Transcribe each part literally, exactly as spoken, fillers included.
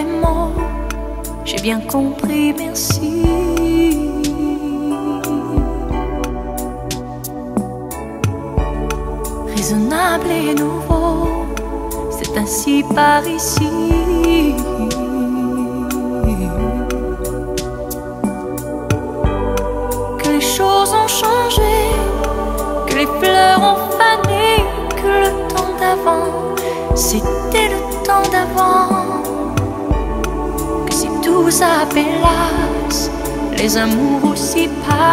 les mots, j'ai bien compris, merci. Raisonnable et nouveau, c'est ainsi par ici. Que les choses ont changé, que les fleurs ont fané, que le temps d'avant, c'était le temps d'avant. Que si tout s'appelasse, les amours aussi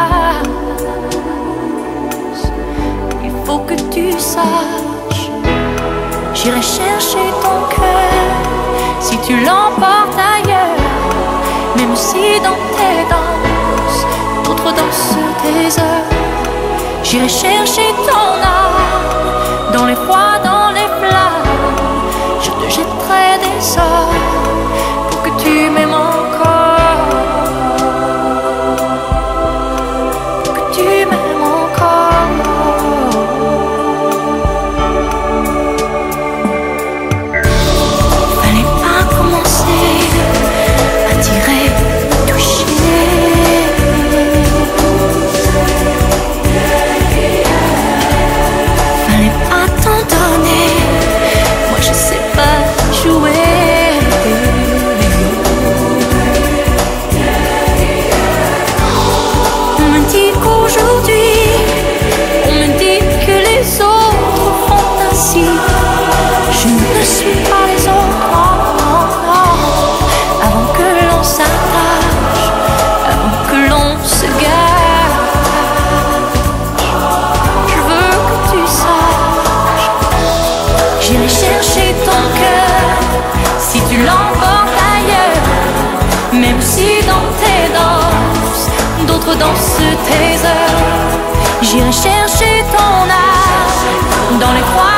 passent. Il faut que tu saches, j'irai chercher ton cœur si tu l'emportes ailleurs. Même si dans tes danses, d'autres dansent tes heures. J'irai chercher ton âme dans les froids, dans les flammes. Je te jetterai des sorts pour que tu m'aimes encore, pour que tu m'aimes encore. Fallait pas commencer à tirer, toucher. Fallait pas t'en donner, moi je sais pas jouer. On me dit qu'aujourd'hui, on me dit que les autres font ainsi. Je ne suis pas les autres, non, non, non. Avant que l'on s'attache, avant que l'on se gâche, je veux que tu saches, j'irai chercher ton cœur si tu l'emportes ailleurs. Même si dans tes danses, d'autres dansent tes heures. J'irai chercher ton âme dans les froids,